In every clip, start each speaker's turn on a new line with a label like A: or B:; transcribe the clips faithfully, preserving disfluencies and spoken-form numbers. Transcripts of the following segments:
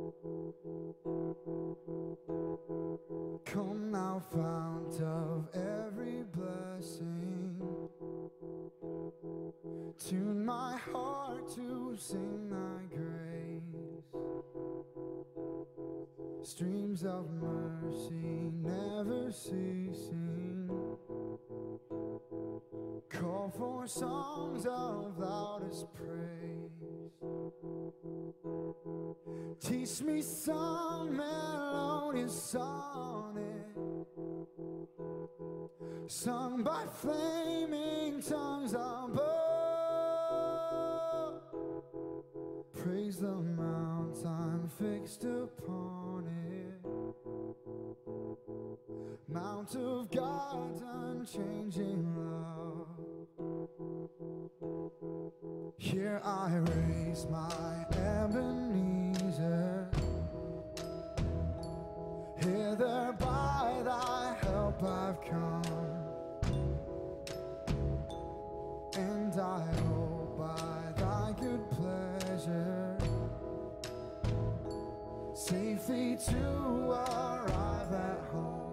A: Come thou fount of every blessing, tune my heart to sing thy grace. Streams of mercy never ceasing, call for songs of loudest praise. Teach me some melodious sonnet, sung by flaming tongues above. Praise the mount I'm fixed upon it, mount of God's unchanging love. Here I raise my Ebenezer, hither by thy help I've come, and I hope by thy good pleasure safely to arrive at home.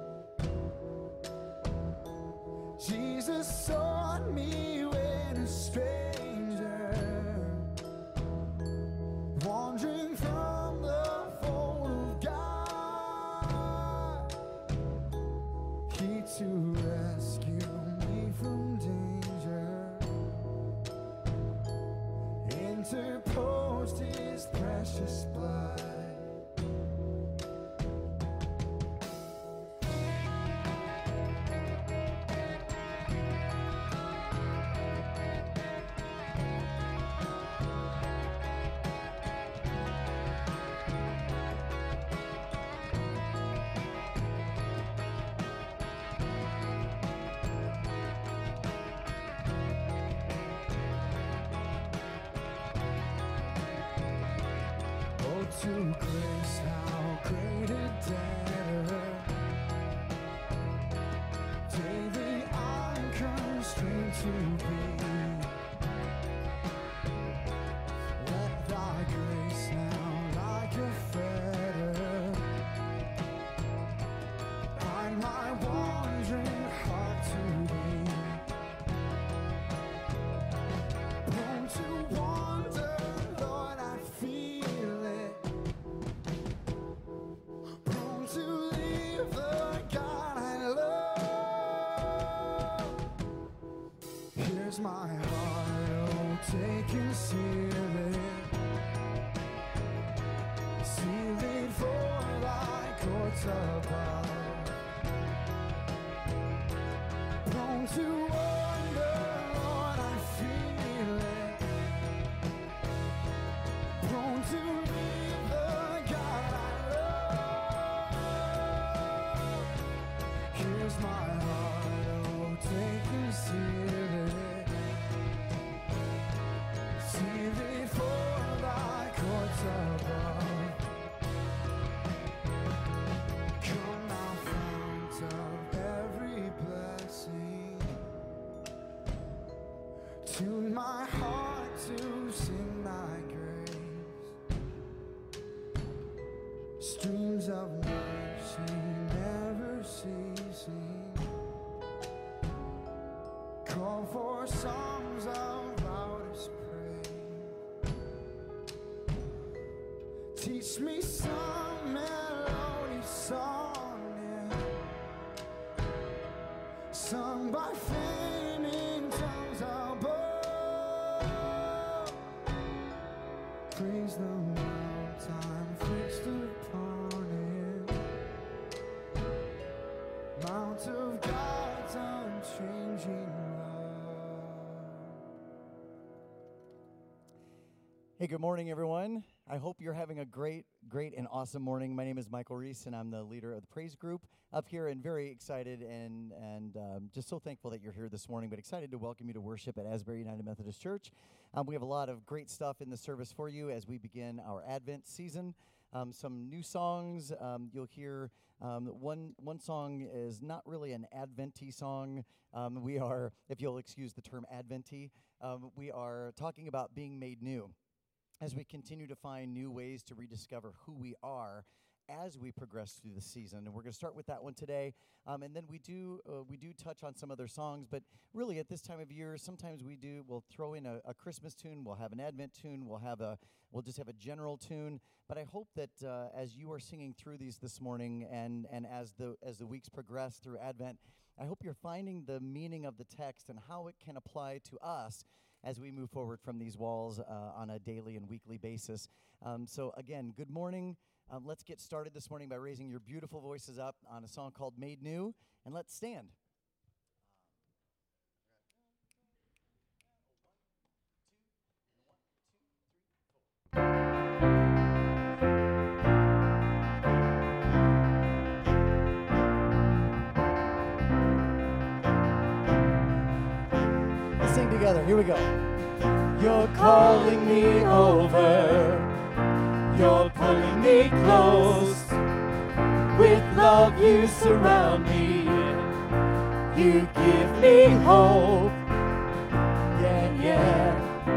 A: Jesus sought me when a stranger, wandering from the fold of God, he to rescue me from danger interposed his precious blood. To grace, how great a debtor daily I'm constrained to be. Let thy grace now like a fetter bind my wandering heart to thee. Prone to wander, Lord, I feel it, to leave the God I love. Here's my heart, oh, take and seal it, seal it for thy courts above. Prone to wander, Lord, I feel it, prone to leave the God I love. Here's my heart, oh, take and seal it, seal it for thy courts above. Come thou fount of every blessing, tune my heart to sing thy grace. Streams of mercy never ceasing, call for songs of loudest praise. Teach me some melodious sonnet, sung by flaming tongues above. Praise the mount I'm fixed upon it, mount of God's unchanging love.
B: Hey, good morning, everyone. I hope you're having a great, great, and awesome morning. My name is Michael Reese, and I'm the leader of the praise group up here, and very excited and and um, just so thankful that you're here this morning, but excited to welcome you to worship at Asbury United Methodist Church. Um, we have a lot of great stuff in the service for you as we begin our Advent season. Um, some new songs. Um, you'll hear um, one one song is not really an Advent-y song. Um, we are, if you'll excuse the term Advent-y, um, we are talking about being made new. as we continue to find new ways to rediscover who we are as we progress through the season. And we're going to start with that one today. Um, and then we do uh, we do touch on some other songs, but really at this time of year, sometimes we do, we'll throw in a, a Christmas tune, we'll have an Advent tune, we'll have a, we'll just have a general tune. But I hope that uh, as you are singing through these this morning and, and as the as the weeks progress through Advent, I hope you're finding the meaning of the text and how it can apply to us as we move forward from these walls uh, on a daily and weekly basis. Um, so again, good morning. Um, let's get started this morning by raising your beautiful voices up on a song called Made New, and let's stand. Let's sing together. Here we go. You're calling me over. You're pulling me close. With love you surround me. You give me hope. Yeah, yeah.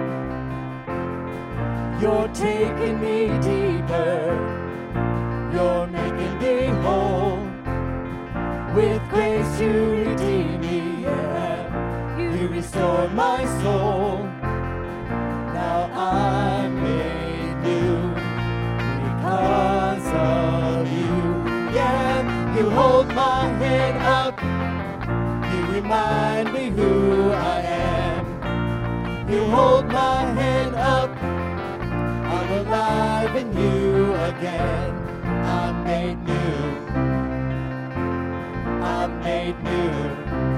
B: You're taking me deeper. You're making me whole. With grace you redeem me, yeah. You restore my soul. Now I'm made new. Because of you, yeah, you hold my head up, you remind me who I am. You hold my head up, I'm alive in you again. I'm made new, I'm made new.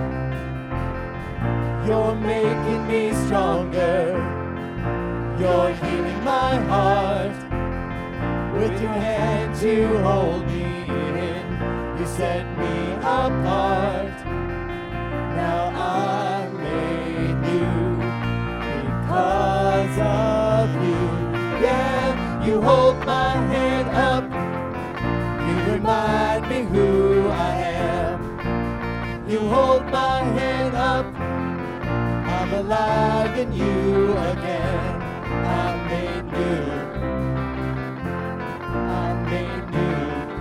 B: You're making me stronger, you're healing my heart. With your hand you hold me in, you set me apart. Now I'm made new because of you. Yeah, you hold my head up, you remind me who I am. You hold my head up, I'm alive in you again. I'm made new. I'm made new.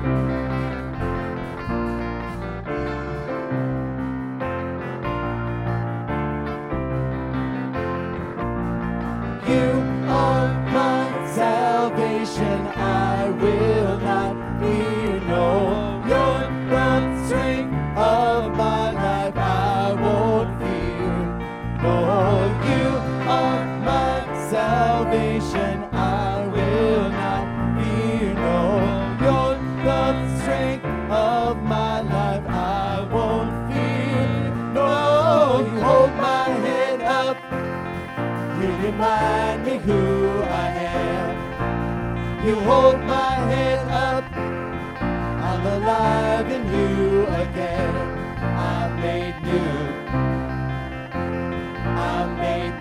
B: You are my salvation, I will not fear, no. You're the strength of my life, I won't fear, no. You are my salvation, I will not fear, no. You're the strength of my life, I won't fear, no. You hold my head up, you remind me who I am. You hold my head up, I'm alive in you again. I'm made new, I'm made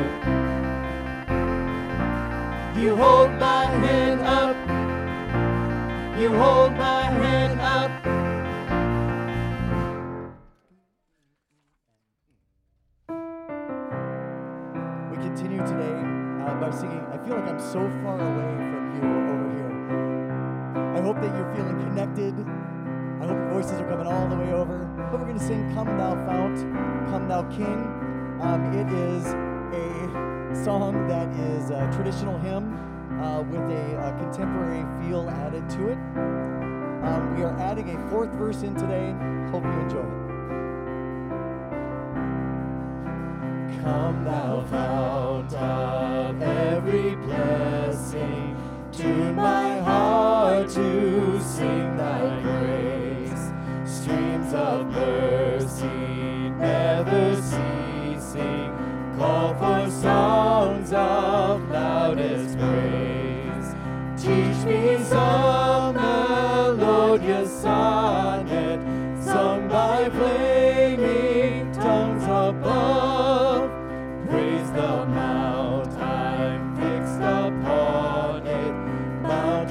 B: new. You hold my head up, you hold my head up. We continue today uh, by singing, I feel like I'm so far away from you over here. I hope that you're feeling connected. I hope your voices are coming all the way over. But we're going to sing Come Thou Fount, Come Thou King. Um, it is a song that is a traditional hymn uh, with a, a contemporary feel added to it. Um, we are adding a fourth verse in today. Hope you enjoy it. Come thou fount of every blessing, tune my heart to sing thy praise. Streams of mercy never ceasing, call for songs of loudest praise. Teach me some melodious sonnet, sung by flaming tongues above. Praise the mount I'm fixed upon it, mount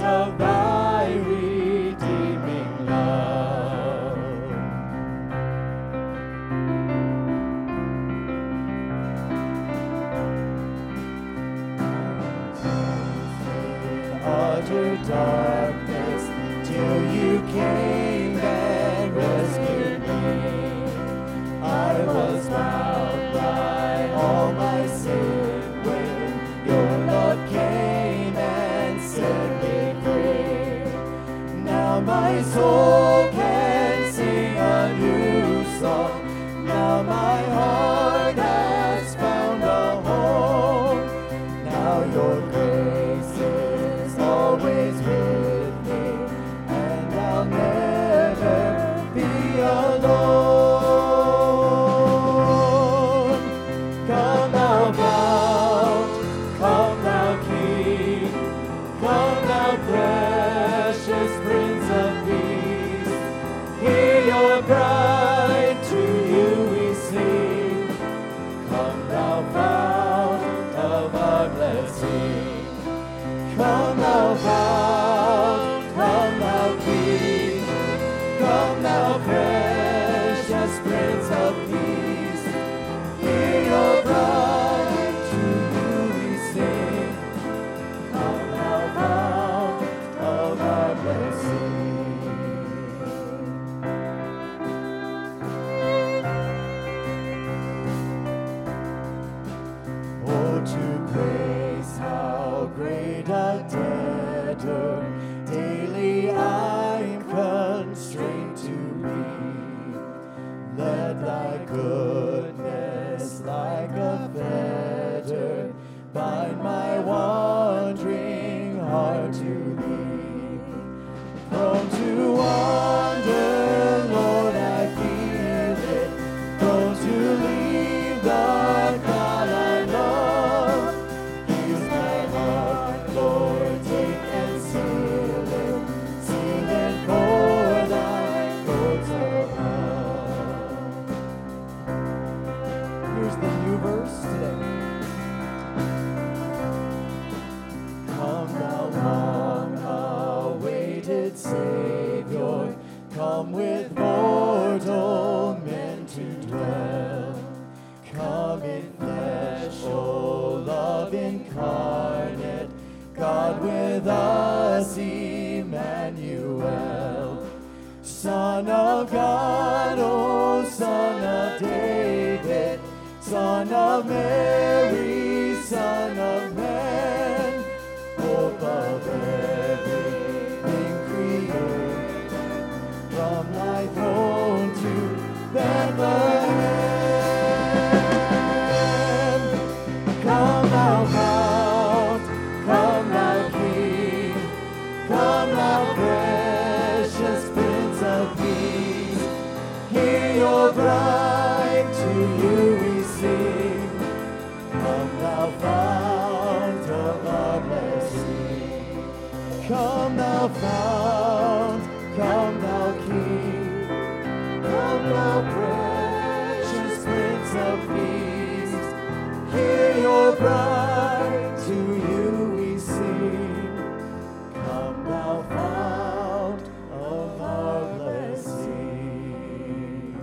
B: utter darkness till you came and rescued me. I was bound by all my sin when your love came and set me free. Now my soul can sing a new song. Now my heart has found a home. Now your grace is always with me, and I'll never be alone. Come thou fount, come thou King, come thou precious Prince of Peace. Hear your bride, to you we sing. Come thou fount of our blessing. Come thou fount, come thou King, come thou precious Prince of Peace. Hear your bride, to you we sing. Come thou fount of our blessing. Oh, to praise how great a debtor daily I'm constrained to be. Let thy goodness like a fetter bind my wandering heart to thee. Prone to wander, Lord, I feel it. Prone to leave the God I love. Here's my heart, Lord, take and seal it. Seal it for thy courts above. Here's the new verse today. Come thou long-awaited Savior, come with mortal men to dwell. Come in flesh, O love incarnate, God with us, Emmanuel. Son of God, O Son of David, Son of Mary, Son of Man, hope of everything created, from thy throne to Bethlehem. Come thou fount, come thou King, come thou precious Prince of Peace. Hear your bride, to you we sing. Come thou fount of our blessing. Come thou fount, come thou King, come thou precious Prince of Peace. Hear your bride, to you we sing. Come thou fount of our blessing.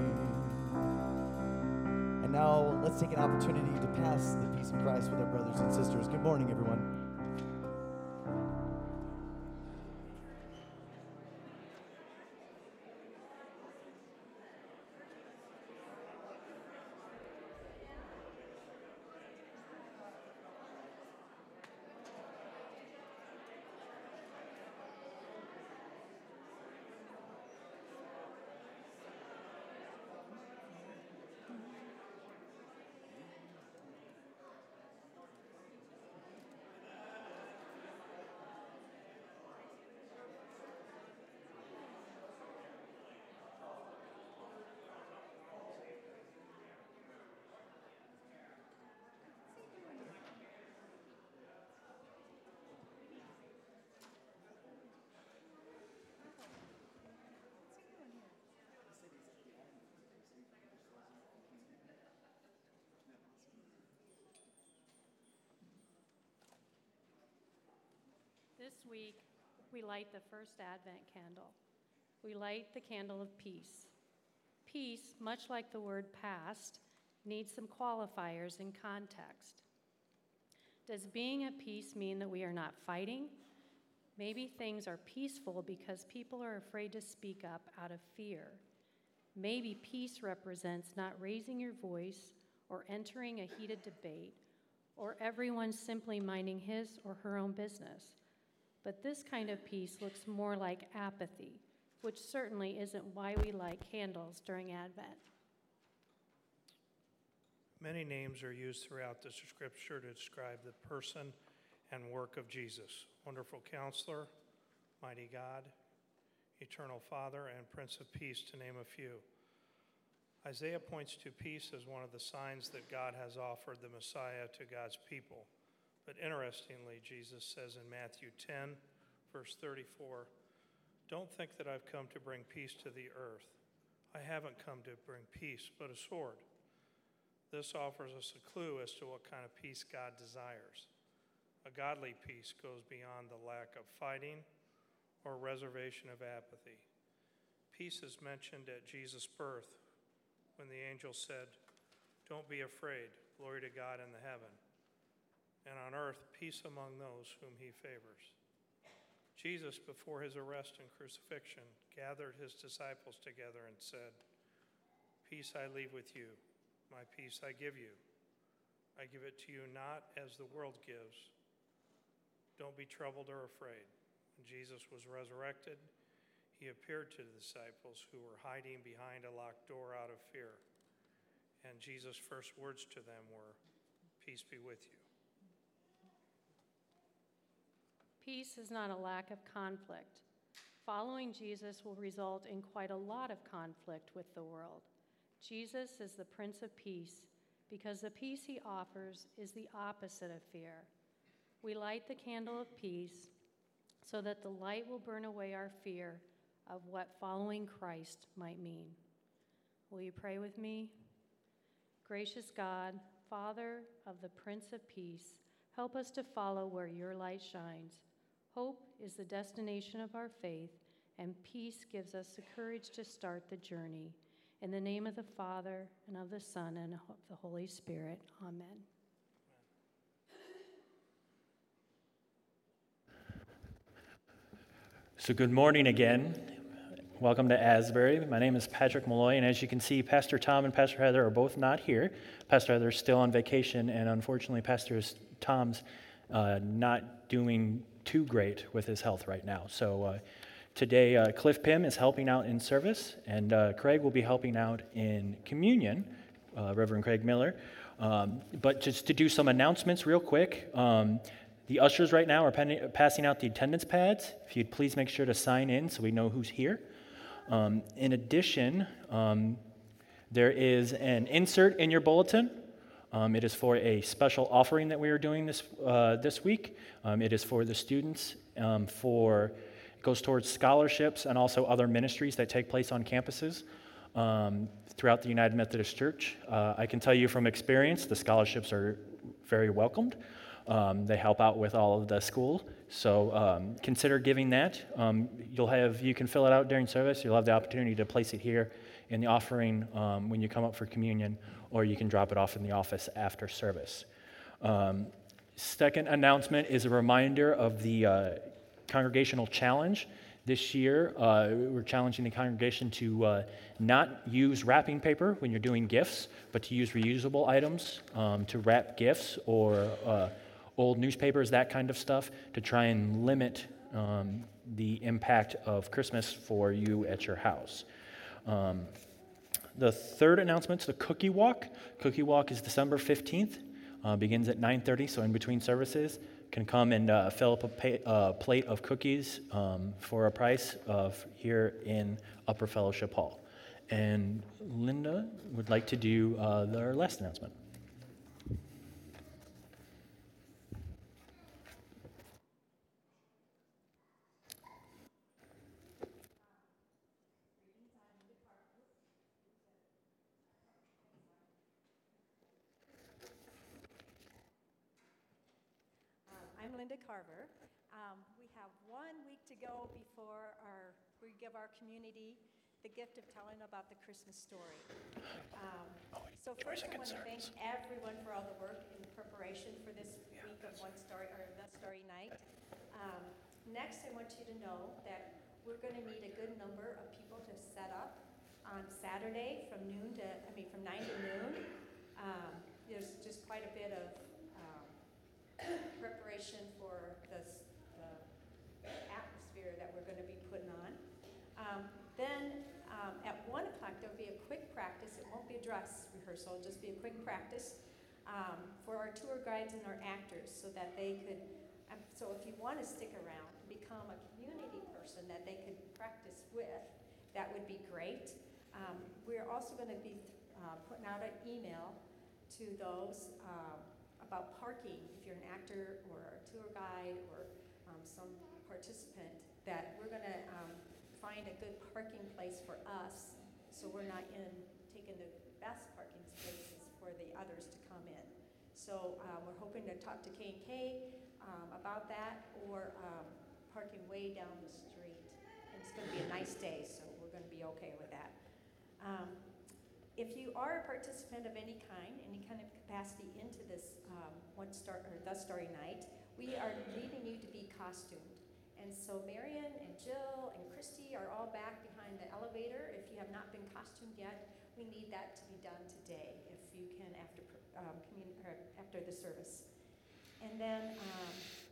B: And now let's take an opportunity to pass the peace of Christ with our brothers and sisters. Good morning, everyone.
C: This week, we light the first Advent candle. We light the candle of peace. Peace, much like the word past, needs some qualifiers in context. Does being at peace mean that we are not fighting? Maybe things are peaceful because people are afraid to speak up out of fear. Maybe peace represents not raising your voice or entering a heated debate, or everyone simply minding his or her own business. But this kind of peace looks more like apathy, which certainly isn't why we light candles during Advent.
D: Many names are used throughout the scripture to describe the person and work of Jesus. Wonderful Counselor, Mighty God, Eternal Father, and Prince of Peace, to name a few. Isaiah points to peace as one of the signs that God has offered the Messiah to God's people. But interestingly, Jesus says in Matthew ten, verse thirty-four, "Don't think that I've come to bring peace to the earth. I haven't come to bring peace, but a sword." This offers us a clue as to what kind of peace God desires. A godly peace goes beyond the lack of fighting or reservation of apathy. Peace is mentioned at Jesus' birth when the angel said, "Don't be afraid, glory to God in the heaven, and on earth peace among those whom he favors." Jesus, before his arrest and crucifixion, gathered his disciples together and said, "Peace I leave with you. My peace I give you. I give it to you not as the world gives. Don't be troubled or afraid." When Jesus was resurrected, he appeared to the disciples who were hiding behind a locked door out of fear. And Jesus' first words to them were, "Peace be with you."
C: Peace is not a lack of conflict. Following Jesus will result in quite a lot of conflict with the world. Jesus is the Prince of Peace because the peace he offers is the opposite of fear. We light the candle of peace so that the light will burn away our fear of what following Christ might mean. Will you pray with me? Gracious God, Father of the Prince of Peace, help us to follow where your light shines. Hope is the destination of our faith, and peace gives us the courage to start the journey. In the name of the Father, and of the Son, and of the Holy Spirit. Amen.
E: So good morning again. Welcome to Asbury. My name is Patrick Malloy, and as you can see, Pastor Tom and Pastor Heather are both not here. Pastor Heather is still on vacation, and unfortunately, Pastor Tom's uh, not doing too great with his health right now. So uh, today, uh, Cliff Pym is helping out in service, and uh, Craig will be helping out in communion, uh, Reverend Craig Miller. Um, but just to do some announcements real quick, um, the ushers right now are pen- passing out the attendance pads. If you'd please make sure to sign in so we know who's here. Um, in addition, um, there is an insert in your bulletin. Um, it is for a special offering that we are doing this uh, this week. Um, it is for the students, um, for it goes towards scholarships and also other ministries that take place on campuses um, throughout the United Methodist Church. Uh, I can tell you from experience, the scholarships are very welcomed. Um, they help out with all of the school, so um, consider giving that. Um, you'll have you can fill it out during service. You'll have the opportunity to place it here in the offering um, when you come up for communion, or you can drop it off in the office after service. Um, second announcement is a reminder of the uh, Congregational Challenge. This year, uh, we're challenging the congregation to uh, not use wrapping paper when you're doing gifts, but to use reusable items um, to wrap gifts or uh, old newspapers, that kind of stuff, to try and limit um, the impact of Christmas for you at your house. Um, the third announcement is the Cookie Walk. Cookie Walk is December fifteenth, uh, begins at nine thirty, so in between services. Can come and uh, fill up a pay, uh, plate of cookies um, for a price of here in Upper Fellowship Hall. And Linda would like to do uh, their last announcement.
F: I'm Linda Carver. Um, we have one week to go before our, we give our community the gift of telling about the Christmas story. Um, so first I want to thank everyone for all the work in preparation for this week of One Story, or The Story Night. Um, Next, I want you to know that we're going to need a good number of people to set up on Saturday from noon to, I mean, from nine to noon. Um, there's just quite a bit of um, preparation for this, the atmosphere that we're going to be putting on. Um, then um, at one o'clock, there'll be a quick practice. It won't be a dress rehearsal, it'll just be a quick practice um, for our tour guides and our actors so that they could, um, so if you want to stick around and become a community person that they could practice with, that would be great. Um, we're also going to be uh, putting out an email to those um, about parking. If you're an actor or a tour guide or um, some participant, that we're going to um, find a good parking place for us, so we're not in taking the best parking spaces for the others to come in. So uh, we're hoping to talk to K and K um, about that, or um, parking way down the street. And it's going to be a nice day, so we're going to be okay with that. Um, if you are a participant of any kind, any kind of capacity into this um, one star or the Starry Night, we are needing you to be costumed. And so Marion and Jill and Christy are all back behind the elevator. If you have not been costumed yet, we need that to be done today, if you can, after um, commun- or after the service. And then um,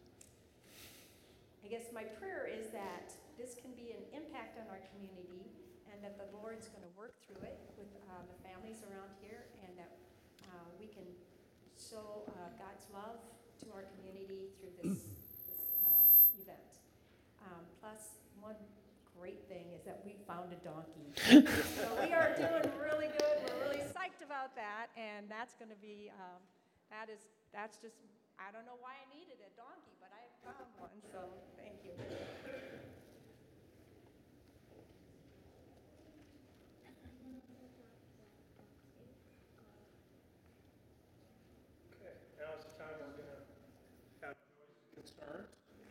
F: I guess my prayer is that this can be an impact on our community, and that the Lord's going to work through it with uh, the families around here, and that uh, we can show uh, God's love to our community through this, this uh, event. Um, plus, one great thing is that we found a donkey. So we are doing really good. We're really psyched about that, and that's going to be, um, that is, that's just, I don't know why I needed a donkey, but I found one, so thank you.
D: Okay, now is the time we're going to have noise and concerns.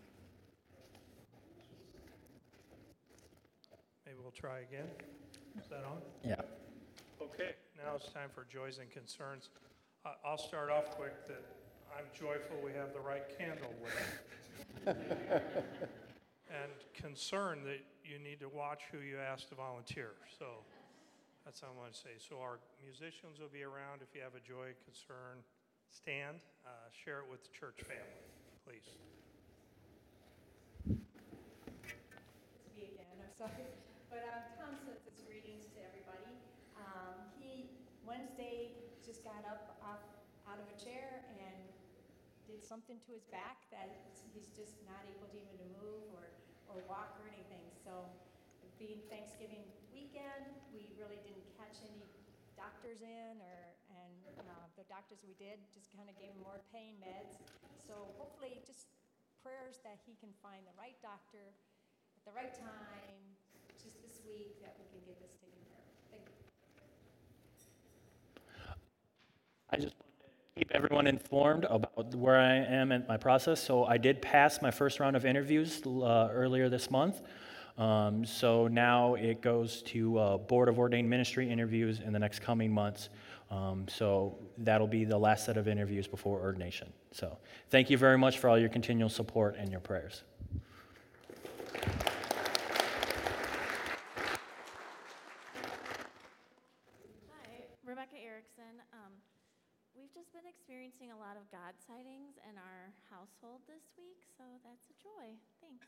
D: Maybe we'll try again. Is that on?
E: Yeah.
D: Okay, now it's time for joys and concerns. Uh, I'll start off quick that I'm joyful we have the right candle with us. And concerned that you need to watch who you ask to volunteer. So that's all I want to say. So our musicians will be around. If you have a joy, concern, stand. Uh, share it with the church family, please.
F: It's me again, I'm sorry. But um, Tom sends his greetings to everybody. Um, he, Wednesday, just got up off, out of a chair and did something to his back that he's just not able to even to move or, or walk or anything. So being Thanksgiving weekend, we really didn't catch any doctors in, or and uh, the doctors we did just kind of gave him more pain meds. So hopefully just prayers that he can find the right doctor at the right time, just this week, that we can get this taken care of. Thank you.
E: I just want to keep everyone informed about where I am in my process. So I did pass my first round of interviews uh, earlier this month. Um, so now it goes to uh, Board of Ordained Ministry interviews in the next coming months. Um, so that'll be the last set of interviews before ordination. So thank you very much for all your continual support and your prayers.
G: Hi, Rebecca Erickson. Um, we've just been experiencing a lot of God sightings in our household this week, so that's a joy. Thanks.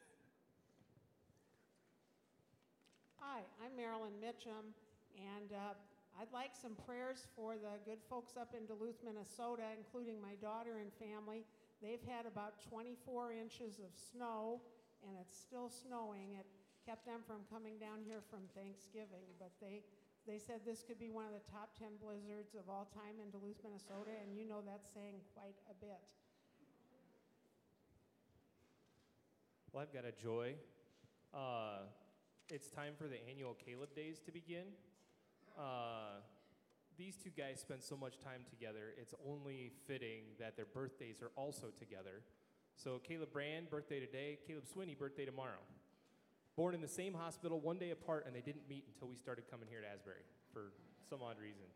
H: Hi, I'm Marilyn Mitchum, and uh, I'd like some prayers for the good folks up in Duluth, Minnesota, including my daughter and family. They've had about twenty-four inches of snow, and it's still snowing. It kept them from coming down here from Thanksgiving, but they, they said this could be one of the top ten blizzards of all time in Duluth, Minnesota, and you know that's saying quite a bit.
I: Well, I've got a joy. Uh, It's time for the annual Caleb Days to begin. Uh, these two guys spend so much time together, it's only fitting that their birthdays are also together. So Caleb Brand, birthday today. Caleb Swinney, birthday tomorrow. Born in the same hospital, one day apart, and they didn't meet until we started coming here to Asbury for some odd reason.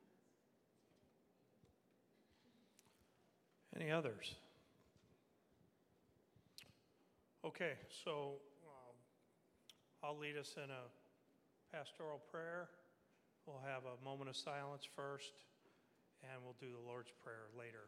D: Any others? Okay, so um, I'll lead us in a pastoral prayer. We'll have a moment of silence first, and we'll do the Lord's Prayer later.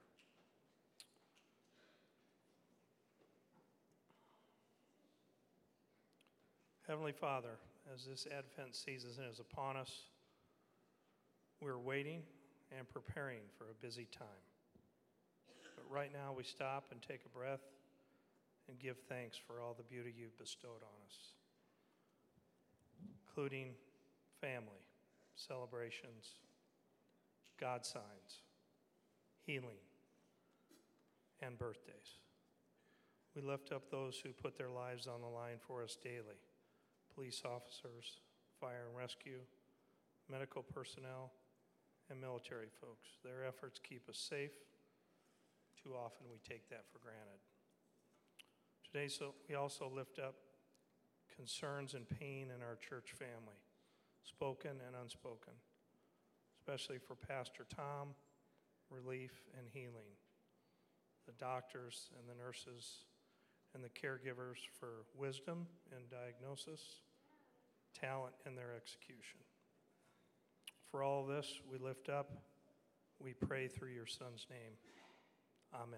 D: Heavenly Father, as this Advent season is upon us, we're waiting and preparing for a busy time. But right now we stop and take a breath and give thanks for all the beauty you've bestowed on us, including family, celebrations, God signs, healing, and birthdays. We lift up those who put their lives on the line for us daily: police officers, fire and rescue, medical personnel, and military folks. Their efforts keep us safe. Too often we take that for granted. Today, so we also lift up concerns and pain in our church family, spoken and unspoken, especially for Pastor Tom, relief and healing, the doctors and the nurses and the caregivers for wisdom in diagnosis, talent in their execution. For all of this, we lift up, we pray through your Son's name. Amen.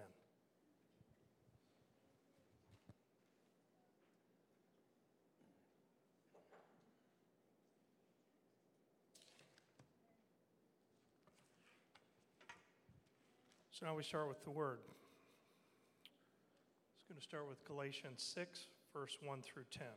D: So now we start with the Word. It's going to start with Galatians six, verse one through ten.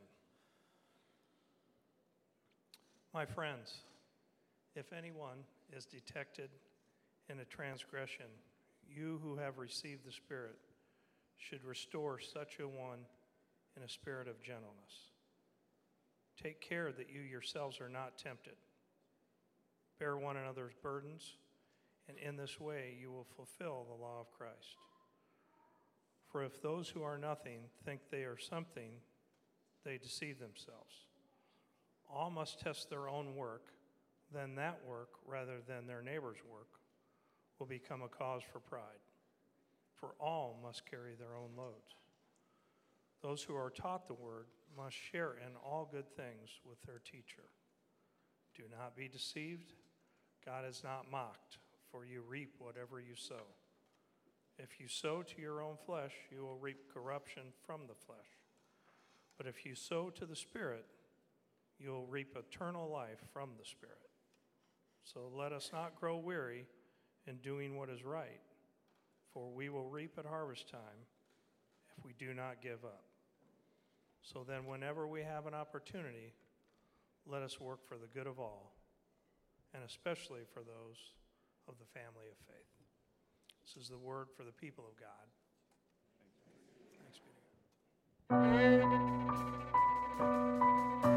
D: My friends, if anyone is detected in a transgression, you who have received the Spirit should restore such a one in a spirit of gentleness. Take care that you yourselves are not tempted. Bear one another's burdens, and in this way you will fulfill the law of Christ. For if those who are nothing think they are something, they deceive themselves. All must test their own work, then that work, rather than their neighbor's work, will become a cause for pride. For all must carry their own loads. Those who are taught the word must share in all good things with their teacher. Do not be deceived. God is not mocked, for you reap whatever you sow. If you sow to your own flesh, you will reap corruption from the flesh. But if you sow to the Spirit, you will reap eternal life from the Spirit. So let us not grow weary in doing what is right, for we will reap at harvest time if we do not give up. So then whenever we have an opportunity, let us work for the good of all, and especially for those of the family of faith. This is the word for the people of God. Thanks be to God.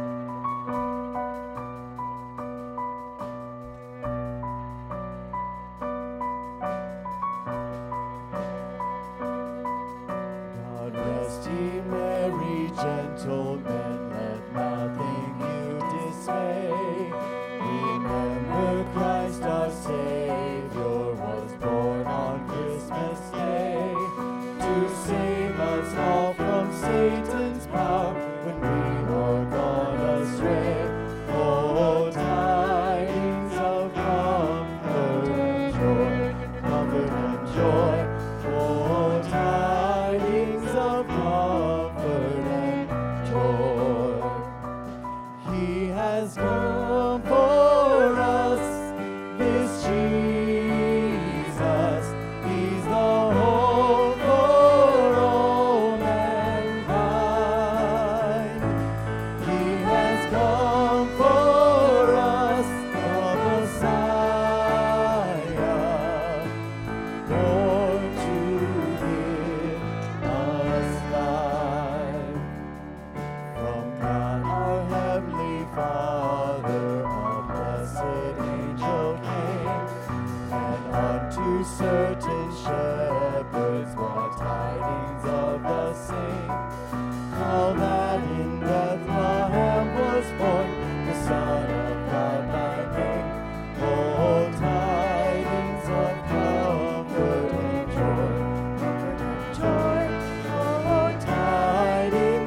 A: Gentlemen, let nothing you dismay. Remember Christ our Savior was born on Christmas Day to save us all from Satan's power when we are gone astray. Oh, tidings of comfort and joy, comfort and joy. Oh, tidings of comfort and joy. He has come for us, this Jesus. He's the hope for all mankind. He has come for us, the Messiah, born to give us life. From God our Heavenly Father, a blessed angel came, and unto certain shepherds brought tidings of the same, how that in Bethlehem was born the Son of God by name. Oh, tidings of comfort and joy, comfort and joy. Oh, tidings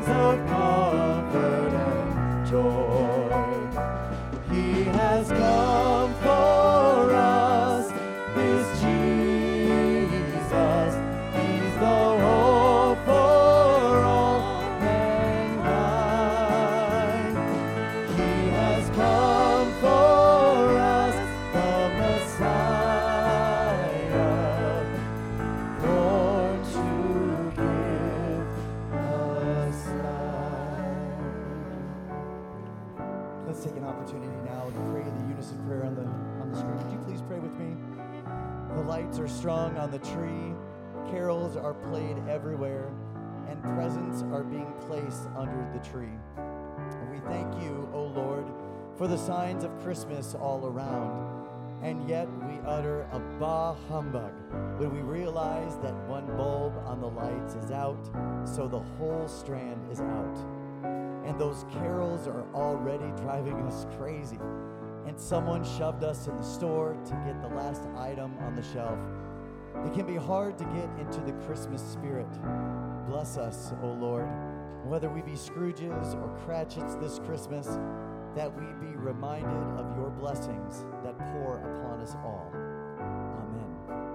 B: opportunity now to pray the unison prayer on the on the screen. Would you please pray with me? The lights are strung on the tree, carols are played everywhere, and presents are being placed under the tree. And we thank you, O Lord, for the signs of Christmas all around. And yet we utter a bah humbug when we realize that one bulb on the lights is out, so the whole strand is out. And those carols are already driving us crazy. And someone shoved us in the store to get the last item on the shelf. It can be hard to get into the Christmas spirit. Bless us, O Lord, whether we be Scrooges or Cratchits this Christmas, that we be reminded of your blessings that pour upon us all. Amen.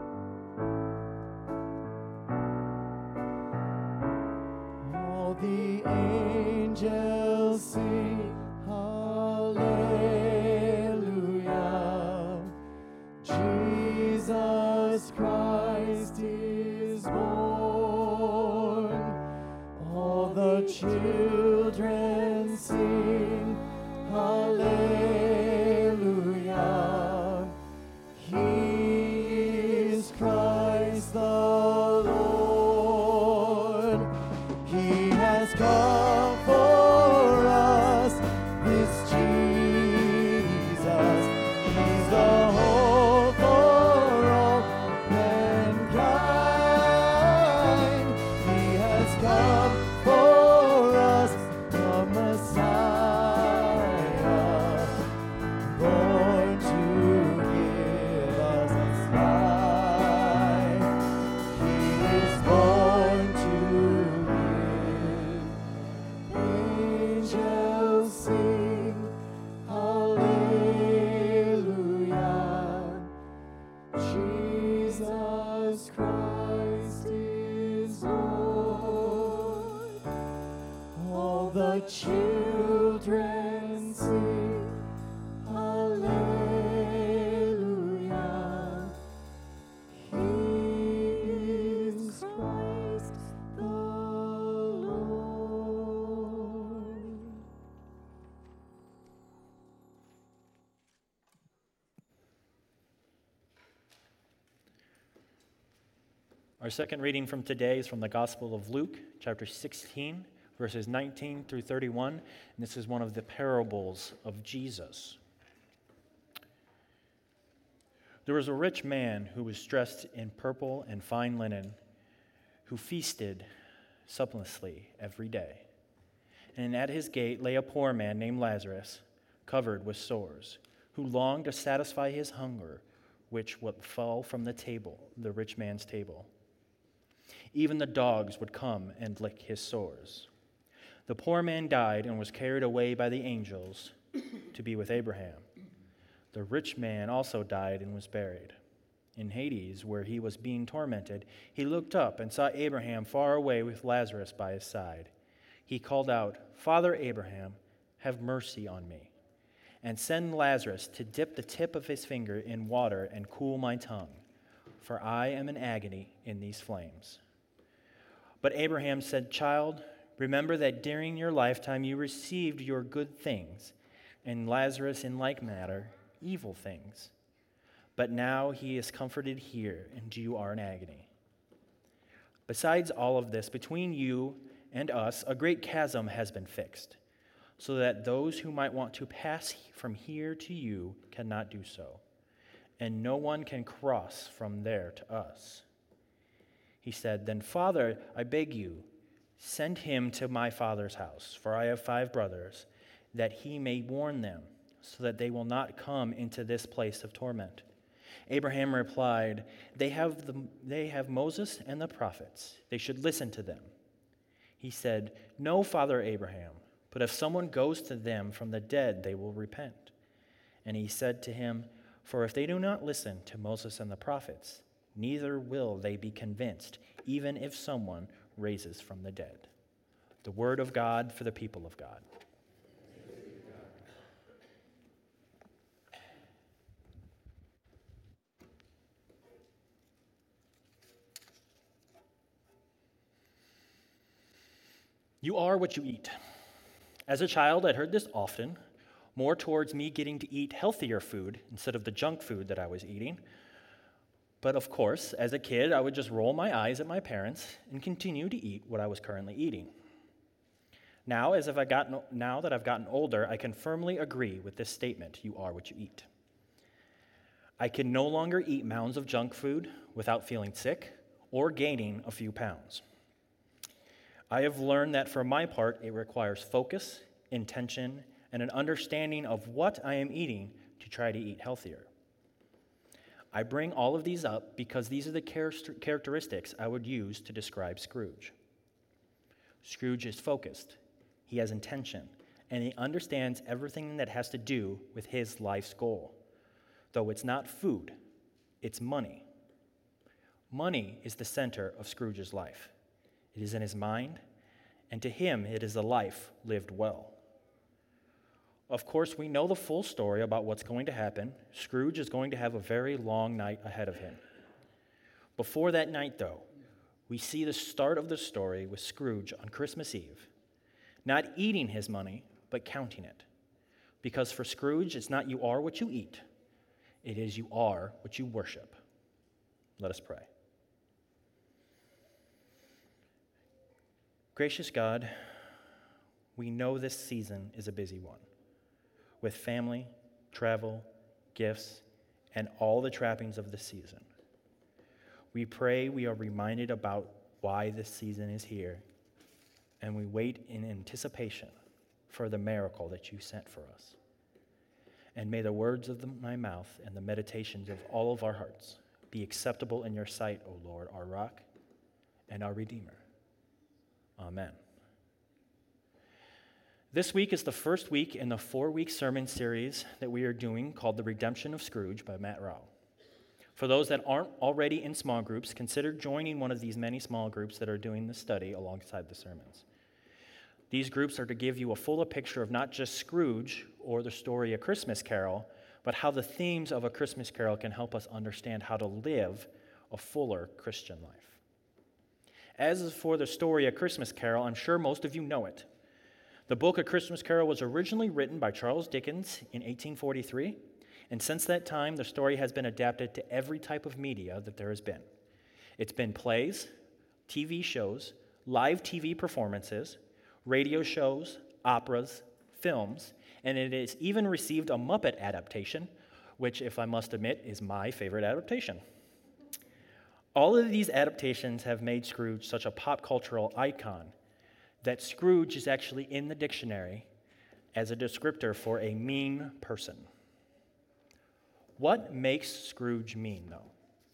B: All the angels sing hallelujah. Jesus Christ is born. All the children sing hallelujah. He is Christ the Lord. He has come for us, this Jesus. He's the hope for all mankind. He has come for us, the Messiah, born to give us life. He is born to give. Angels sing hallelujah. Jesus Christ is Lord. All the children sing hallelujah. He is Christ the Lord.
E: Our second reading from today is from the Gospel of Luke, chapter sixteen, verses nineteen through thirty-one. And this is one of the parables of Jesus. There was a rich man who was dressed in purple and fine linen, who feasted sumptuously every day. And at his gate lay a poor man named Lazarus, covered with sores, who longed to satisfy his hunger, which would fall from the table, the rich man's table. Even the dogs would come and lick his sores. The poor man died and was carried away by the angels to be with Abraham. The rich man also died and was buried. In Hades, where he was being tormented, he looked up and saw Abraham far away with Lazarus by his side. He called out, "Father Abraham, have mercy on me, and send Lazarus to dip the tip of his finger in water and cool my tongue, for I am in agony in these flames." But Abraham said, "Child, remember that during your lifetime you received your good things, and Lazarus in like manner evil things. But now he is comforted here, and you are in agony. Besides all of this, between you and us a great chasm has been fixed, so that those who might want to pass from here to you cannot do so, and no one can cross from there to us." He said, "Then, Father, I beg you, send him to my father's house, for I have five brothers, that he may warn them, so that they will not come into this place of torment." Abraham replied, they have, the, they have Moses and the prophets. They should listen to them." He said, "No, Father Abraham, but if someone goes to them from the dead, they will repent." And he said to him, "For if they do not listen to Moses and the prophets, neither will they be convinced, even if someone raises from the dead." The word of God for the people of God. You are what you eat. As a child, I'd heard this often. more towards me getting to eat healthier food instead of the junk food that I was eating. But of course, as a kid, I would just roll my eyes at my parents and continue to eat what I was currently eating. Now, as if I gotten, now that I've gotten older, I can firmly agree with this statement, you are what you eat. I can no longer eat mounds of junk food without feeling sick or gaining a few pounds. I have learned that for my part, it requires focus, intention, and an understanding of what I am eating to try to eat healthier. I bring all of these up because these are the char- characteristics I would use to describe Scrooge. Scrooge is focused, he has intention, and he understands everything that has to do with his life's goal. Though it's not food, it's money. Money is the center of Scrooge's life. It is in his mind, and to him it is a life lived well. Of course, we know the full story about what's going to happen. Scrooge is going to have a very long night ahead of him. Before that night, though, we see the start of the story with Scrooge on Christmas Eve, not eating his money, but counting it. Because for Scrooge, it's not you are what you eat, it is you are what you worship. Let us pray. Gracious God, we know this season is a busy one, with family, travel, gifts, and all the trappings of the season. We pray we are reminded about why this season is here, and we wait in anticipation for the miracle that you sent for us. And may the words of the, my mouth and the meditations of all of our hearts be acceptable in your sight, O Lord, our rock and our Redeemer. Amen. This week is the first week in the four-week sermon series that we are doing called The Redemption of Scrooge by Matt Rao. For those that aren't already in small groups, consider joining one of these many small groups that are doing the study alongside the sermons. These groups are to give you a fuller picture of not just Scrooge or the story A Christmas Carol, but how the themes of A Christmas Carol can help us understand how to live a fuller Christian life. As for the story A Christmas Carol, I'm sure most of you know it. The book A Christmas Carol was originally written by Charles Dickens in eighteen forty-three, and since that time, the story has been adapted to every type of media that there has been. It's been plays, T V shows, live T V performances, radio shows, operas, films, and it has even received a Muppet adaptation, which, if I must admit, is my favorite adaptation. All of these adaptations have made Scrooge such a pop cultural icon that Scrooge is actually in the dictionary as a descriptor for a mean person. What makes Scrooge mean, though?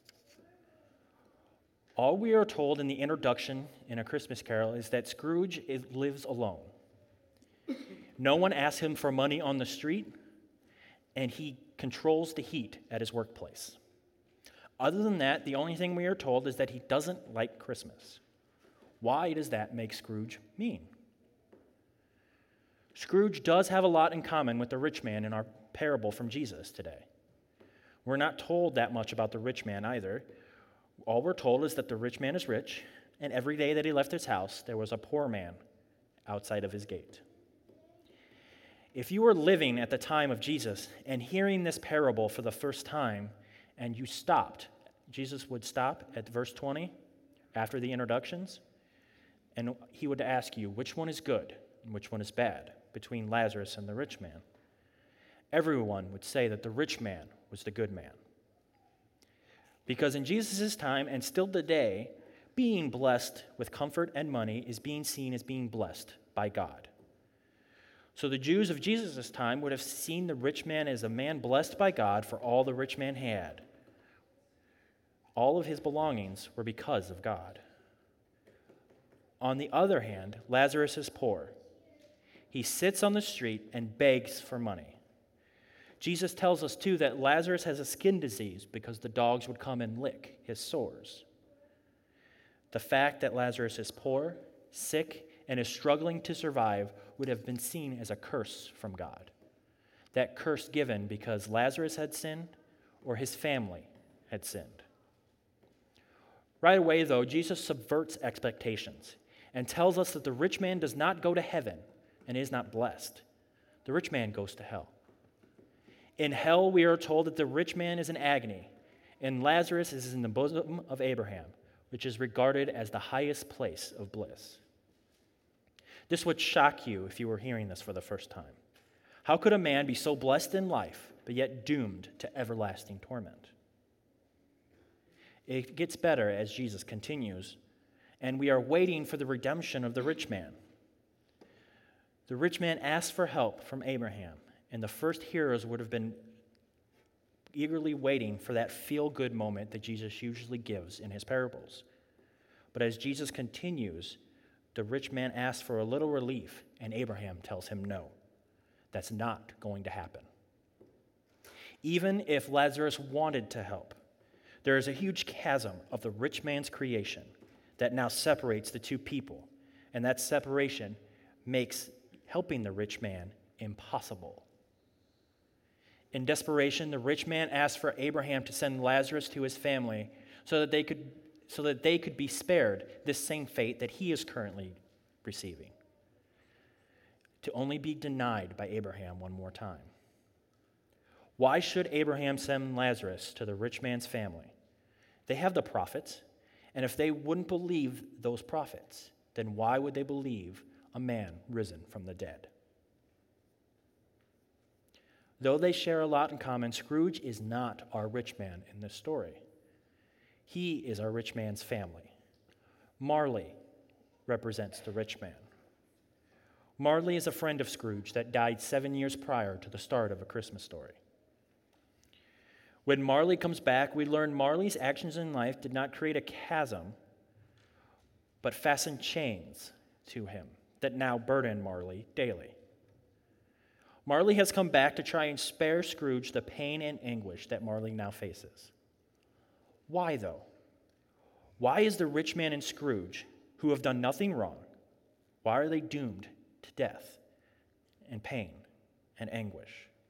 E: All we are told in the introduction in A Christmas Carol is that Scrooge is, lives alone. No one asks him for money on the street, and he controls the heat at his workplace. Other than that, the only thing we are told is that he doesn't like Christmas. Why does that make Scrooge mean? Scrooge does have a lot in common with the rich man in our parable from Jesus today. We're not told that much about the rich man either. All we're told is that the rich man is rich, and every day that he left his house, there was a poor man outside of his gate. If you were living at the time of Jesus and hearing this parable for the first time, and you stopped, Jesus would stop at verse twenty after the introductions, and he would ask you which one is good and which one is bad between Lazarus and the rich man. Everyone would say that the rich man was the good man. Because in Jesus' time, and still today, being blessed with comfort and money is being seen as being blessed by God. So the Jews of Jesus' time would have seen the rich man as a man blessed by God for all the rich man had. All of his belongings were because of God. On the other hand, Lazarus is poor. He sits on the street and begs for money. Jesus tells us, too, that Lazarus has a skin disease because the dogs would come and lick his sores. The fact that Lazarus is poor, sick, and is struggling to survive would have been seen as a curse from God. That curse given because Lazarus had sinned or his family had sinned. Right away, though, Jesus subverts expectations and tells us that the rich man does not go to heaven and is not blessed. The rich man goes to hell. In hell, we are told that the rich man is in agony, and Lazarus is in the bosom of Abraham, which is regarded as the highest place of bliss. This would shock you if you were hearing this for the first time. How could a man be so blessed in life, but yet doomed to everlasting torment? It gets better as Jesus continues, and we are waiting for the redemption of the rich man. The rich man asked for help from Abraham, and the first hearers would have been eagerly waiting for that feel-good moment that Jesus usually gives in his parables. But as Jesus continues, the rich man asks for a little relief, and Abraham tells him no. That's not going to happen. Even if Lazarus wanted to help, there is a huge chasm of the rich man's creation that now separates the two people, and that separation makes helping the rich man impossible. In desperation, the rich man asked for Abraham to send Lazarus to his family so that they could, so that they could be spared this same fate that he is currently receiving, to only be denied by Abraham one more time. Why should Abraham send Lazarus to the rich man's family? They have the prophets, and if they wouldn't believe those prophets, then why would they believe a man risen from the dead? Though they share a lot in common, Scrooge is not our rich man in this story. He is our rich man's family. Marley represents the rich man. Marley is a friend of Scrooge that died seven years prior to the start of A Christmas Story. When Marley comes back, we learn Marley's actions in life did not create a chasm, but fastened chains to him that now burden Marley daily. Marley has come back to try and spare Scrooge the pain and anguish that Marley now faces. Why, though? Why is the rich man and Scrooge, who have done nothing wrong, why are they doomed to death and pain and anguish?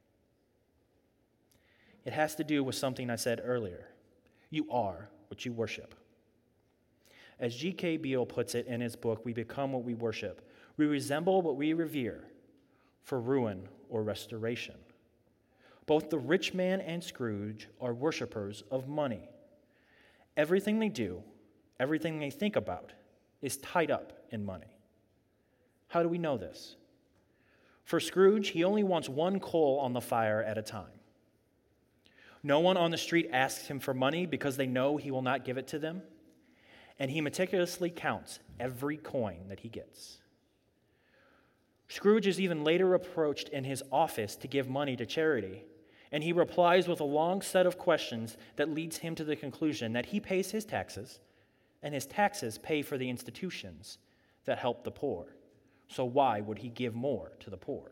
E: It has to do with something I said earlier. You are what you worship. As G K Beale puts it in his book, We Become What We Worship. We resemble what we revere for ruin or restoration. Both the rich man and Scrooge are worshipers of money. Everything they do, everything they think about, is tied up in money. How do we know this? For Scrooge, he only wants one coal on the fire at a time. No one on the street asks him for money because they know he will not give it to them, and he meticulously counts every coin that he gets. Scrooge is even later approached in his office to give money to charity, and he replies with a long set of questions that leads him to the conclusion that he pays his taxes, and his taxes pay for the institutions that help the poor. So why would he give more to the poor?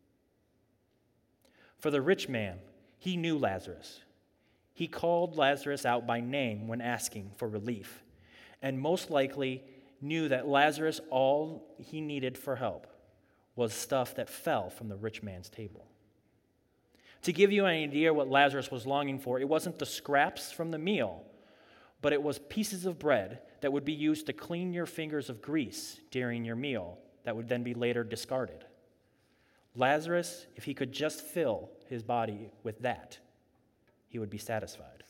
E: For the rich man, he knew Lazarus. He called Lazarus out by name when asking for relief, and most likely knew that Lazarus, all he needed for help was stuff that fell from the rich man's table. To give you an idea what Lazarus was longing for, it wasn't the scraps from the meal, but it was pieces of bread that would be used to clean your fingers of grease during your meal that would then be later discarded. Lazarus, if he could just fill his body with that, he would be satisfied.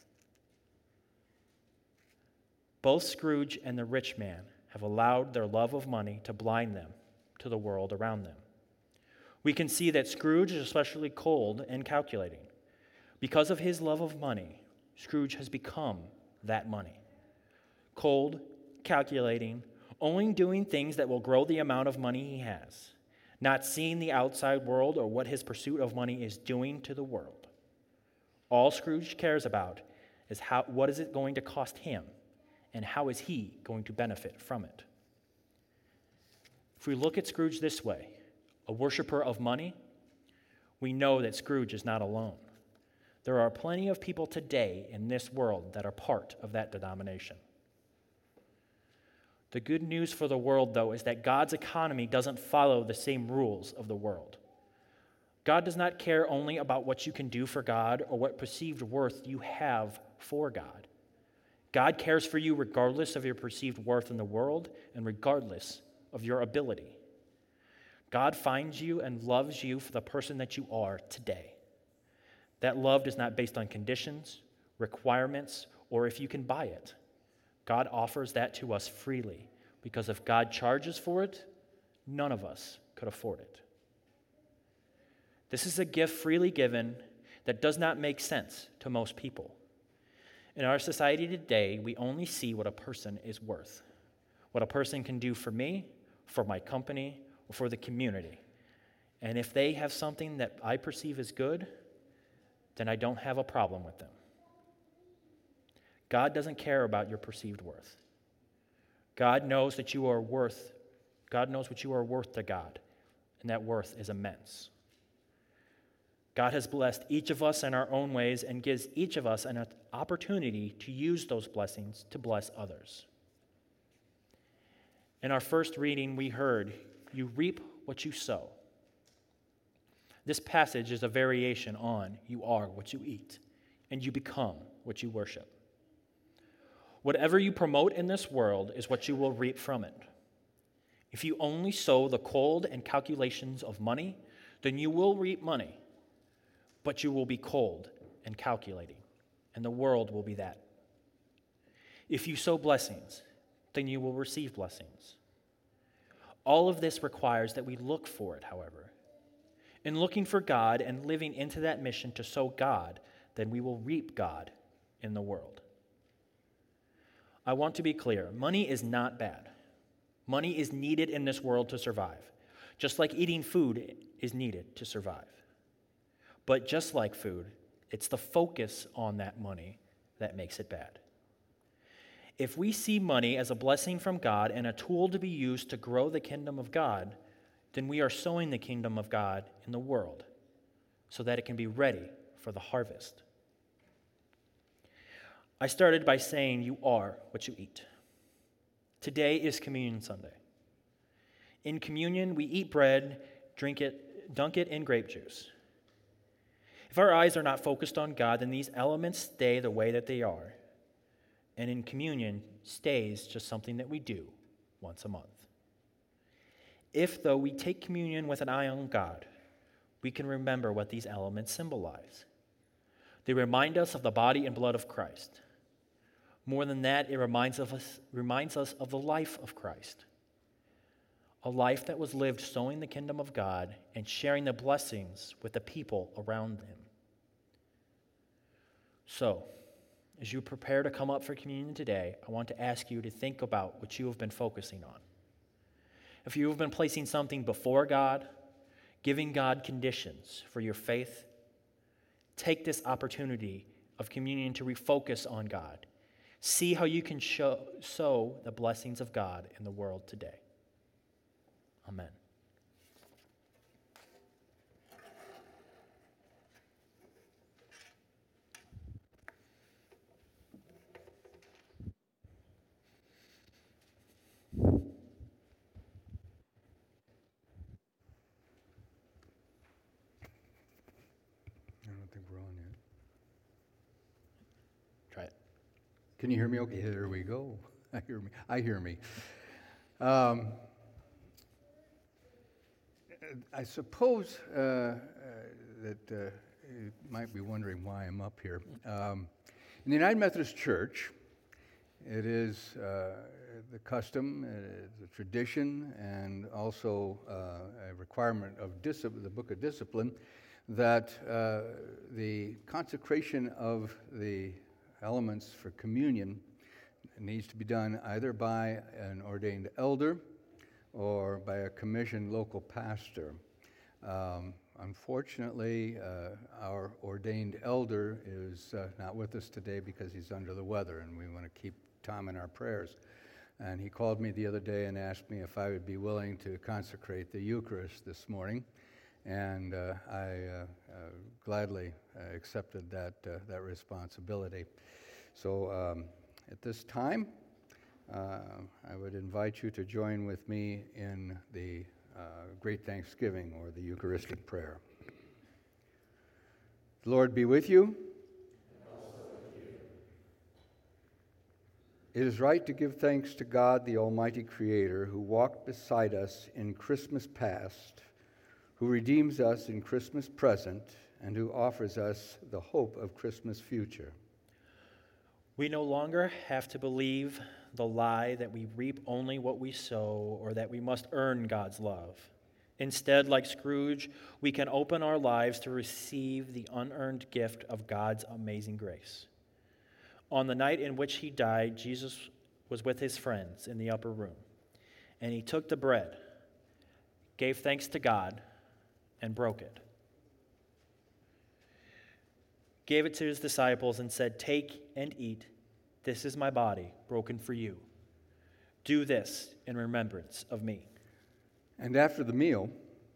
E: Both Scrooge and the rich man have allowed their love of money to blind them to the world around them. We can see that Scrooge is especially cold and calculating. Because of his love of money, Scrooge has become that money. Cold, calculating, only doing things that will grow the amount of money he has, not seeing the outside world or what his pursuit of money is doing to the world. All Scrooge cares about is how, what is it going to cost him, and how is he going to benefit from it? If we look at Scrooge this way, a worshiper of money, we know that Scrooge is not alone. There are plenty of people today in this world that are part of that denomination. The good news for the world, though, is that God's economy doesn't follow the same rules of the world. God does not care only about what you can do for God or what perceived worth you have for God. God cares for you regardless of your perceived worth in the world and regardless of your ability. God finds you and loves you for the person that you are today. That love is not based on conditions, requirements, or if you can buy it. God offers that to us freely, because if God charges for it, none of us could afford it. This is a gift freely given that does not make sense to most people. In our society today, we only see what a person is worth, what a person can do for me, for my company, or for the community. And if they have something that I perceive as good, then I don't have a problem with them. God doesn't care about your perceived worth. God knows that you are worth, God knows what you are worth to God, and that worth is immense. God has blessed each of us in our own ways and gives each of us an opportunity to use those blessings to bless others. In our first reading, we heard, "You reap what you sow." This passage is a variation on, "You are what you eat, and you become what you worship." Whatever you promote in this world is what you will reap from it. If you only sow the cold and calculations of money, then you will reap money, but you will be cold and calculating, and the world will be that. If you sow blessings, then you will receive blessings. All of this requires that we look for it, however. In looking for God and living into that mission to sow God, then we will reap God in the world. I want to be clear, money is not bad. Money is needed in this world to survive, just like eating food is needed to survive. But just like food, it's the focus on that money that makes it bad. If we see money as a blessing from God and a tool to be used to grow the kingdom of God, then we are sowing the kingdom of God in the world so that it can be ready for the harvest. I started by saying you are what you eat. Today is Communion Sunday. In communion, we eat bread, drink it, dunk it in grape juice. If our eyes are not focused on God, then these elements stay the way that they are. And in communion, stays just something that we do once a month. If, though, we take communion with an eye on God, we can remember what these elements symbolize. They remind us of the body and blood of Christ. More than that, it reminds of us, reminds us of the life of Christ, a life that was lived sowing the kingdom of God and sharing the blessings with the people around him. So, as you prepare to come up for communion today, I want to ask you to think about what you have been focusing on. If you have been placing something before God, giving God conditions for your faith, take this opportunity of communion to refocus on God. See how you can show, sow the blessings of God in the world today. Amen.
J: I don't think we're on yet.
E: Try it.
J: Can you hear me? Okay, there we go. I hear me. I hear me. Um, I suppose uh, uh, that uh, you might be wondering why I'm up here. Um, in the United Methodist Church, it is uh, the custom, it is the tradition, and also uh, a requirement of discipline, the Book of Discipline, that uh, the consecration of the elements for communion needs to be done either by an ordained elder or by a commissioned local pastor. Um, unfortunately, uh, our ordained elder is uh, not with us today because he's under the weather, and we want to keep Tom in our prayers. And he called me the other day and asked me if I would be willing to consecrate the Eucharist this morning. And uh, I uh, uh, gladly uh, accepted that uh, that responsibility. So um, at this time, uh, I would invite you to join with me in the uh, Great Thanksgiving, or the Eucharistic prayer. The Lord be with you. It is right to give thanks to God, the Almighty Creator, who walked beside us in Christmas past, who redeems us in Christmas present, and who offers us the hope of Christmas future.
E: We no longer have to believe the lie that we reap only what we sow or that we must earn God's love. Instead, like Scrooge, we can open our lives to receive the unearned gift of God's amazing grace. On the night in which he died, Jesus was with his friends in the upper room, and he took the bread, gave thanks to God, and broke it. Gave it to his disciples and said, "Take and eat. This is my body, broken for you. Do this in remembrance of me."
J: And after the meal,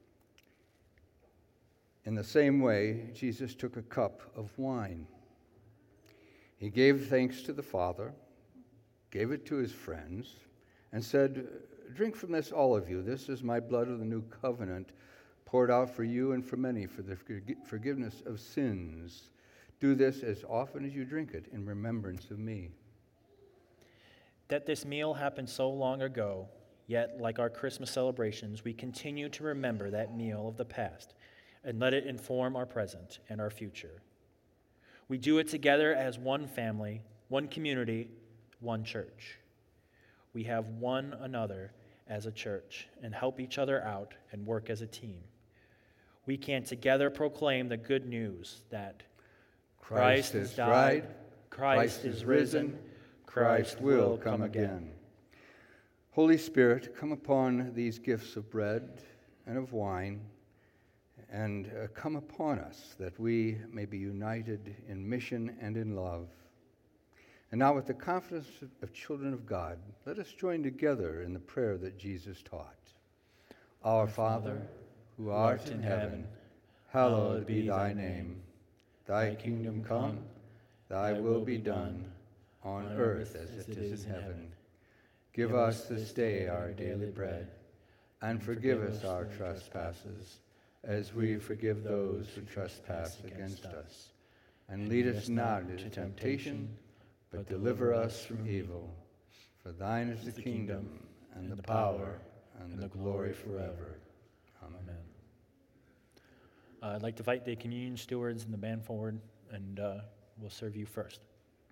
J: in the same way, Jesus took a cup of wine. He gave thanks to the Father, gave it to his friends, and said, "Drink from this, all of you. This is my blood of the new covenant, poured out for you and for many for the forgiveness of sins. Do this as often as you drink it in remembrance of me."
E: That this meal happened so long ago, yet, like our Christmas celebrations, we continue to remember that meal of the past and let it inform our present and our future. We do it together as one family, one community, one church. We have one another as a church and help each other out and work as a team. We can together proclaim the good news that Christ has died, Christ is risen, Christ will come again.
J: Holy Spirit, come upon these gifts of bread and of wine, and uh, come upon us that we may be united in mission and in love. And now, with the confidence of children of God, let us join together in the prayer that Jesus taught. Our Father, who art in heaven, hallowed be thy name. Thy kingdom come, thy will be done, on earth as it is in heaven. Give us this day our daily bread, and forgive us our trespasses, as we forgive those who trespass against us. And lead us not into temptation, but deliver us from evil. For thine is the kingdom, and the power, and the glory forever. Amen.
E: Uh, I'd like to invite the communion stewards and the band forward, and uh, we'll serve you first.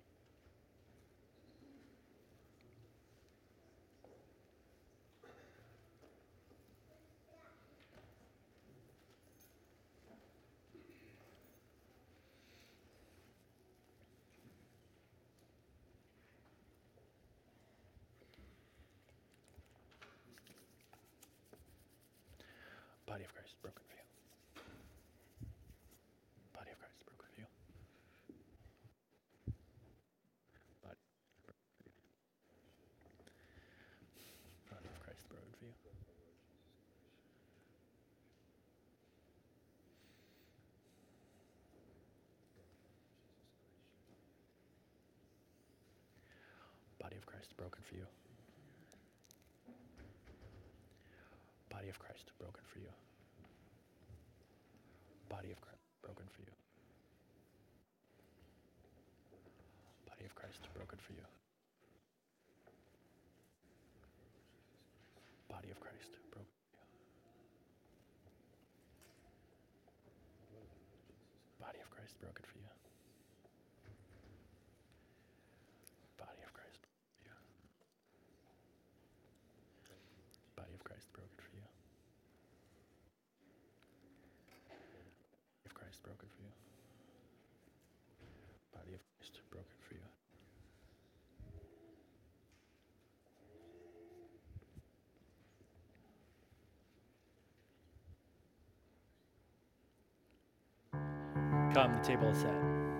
E: Body of Christ broken for you. Body of Christ broken for you. Body, body of Christ broken for you. Body of Christ broken for you. Body of Christ broken for you. Body of Christ broken for you. Body of Christ broken for you. Body of Christ broken for you. Body of Christ broken for you. Body of Christ for you. Body of Christ broken for you. Of Christ broken for you. Body of Christ broken for you. Come, the table is set.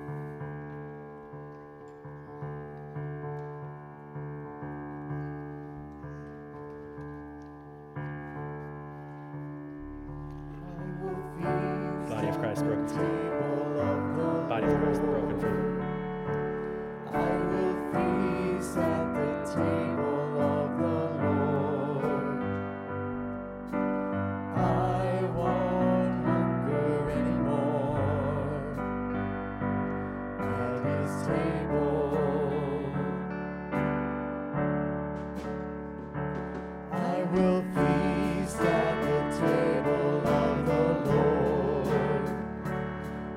E: Body of Christ broken for you. Body of Christ broken for you.
A: I will feast at the table of the Lord. I won't hunger anymore at his table. I will feast at the table of the Lord.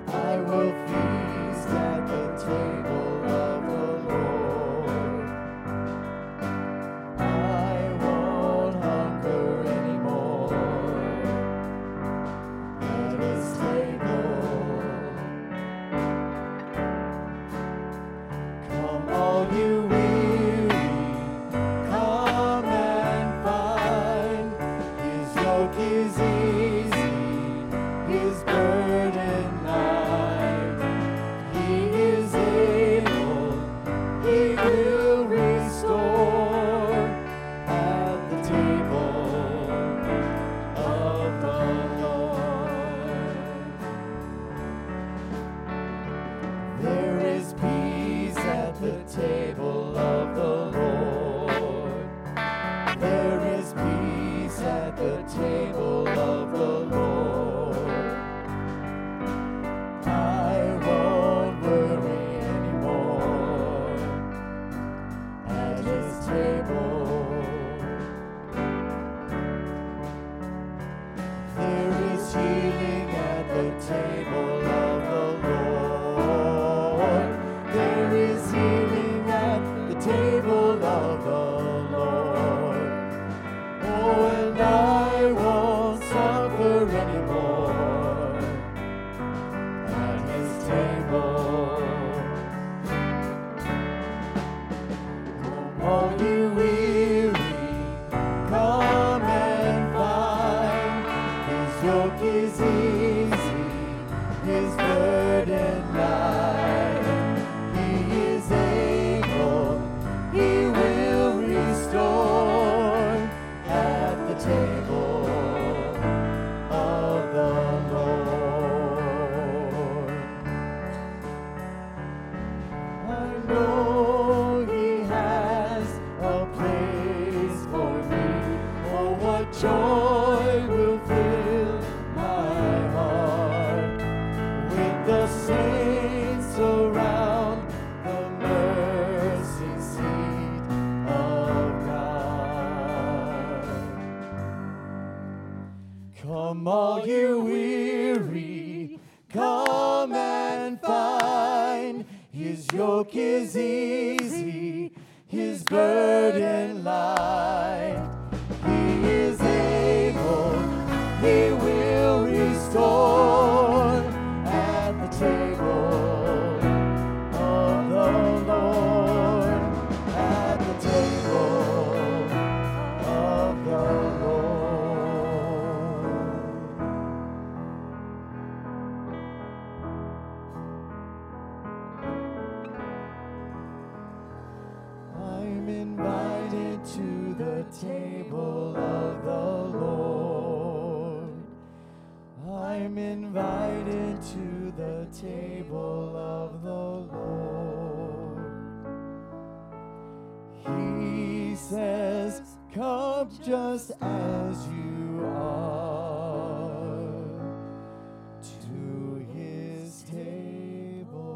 A: table of the Lord. I know He has a place for me. Oh, what joy will fill my heart with the saints around the mercy seat of God. Come all you weary, come and find His yoke is easy, His burden light. He is able, He will restore at the table of the Lord, at the table of the Lord. I'm invited to the table of the Lord. I'm invited to the table of the Lord. He says, come just as you are to His table.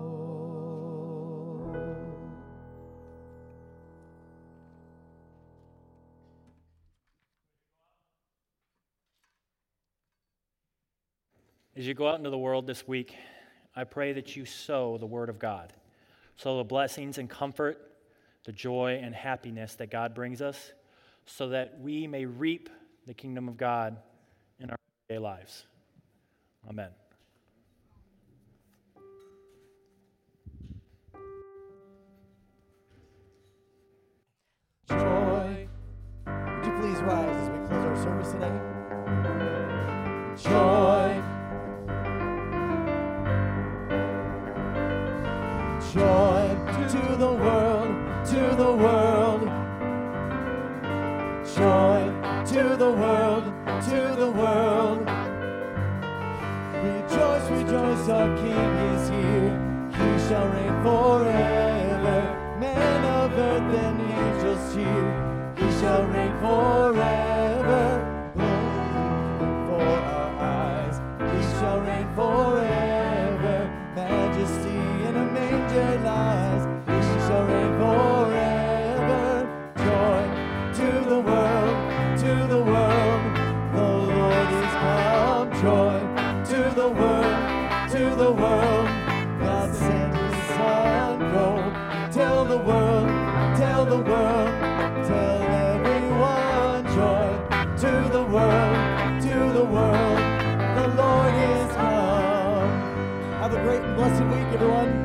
E: As you go out into the world this week, I pray that you sow the Word of God. Sow the blessings and comfort, the joy and happiness that God brings us, so that we may reap the kingdom of God in our everyday lives. Amen.
A: Joy. Would you please rise as we close our service today? Joy. Joy to the world, to the world. Joy to the world, to the world. Rejoice, rejoice, our King is here. He shall reign forever. Man of earth and angels cheer. He shall reign forever. Glory before our eyes. He shall reign forever. Majesty in a manger lies. He shall reign forever. Joy to the world, to the world. The Lord is come. Joy to the world, to the world. God sent His Son. Go tell the world, tell the world, tell everyone. Joy to the world, to the world. The Lord is come. Have a great and blessed week, everyone.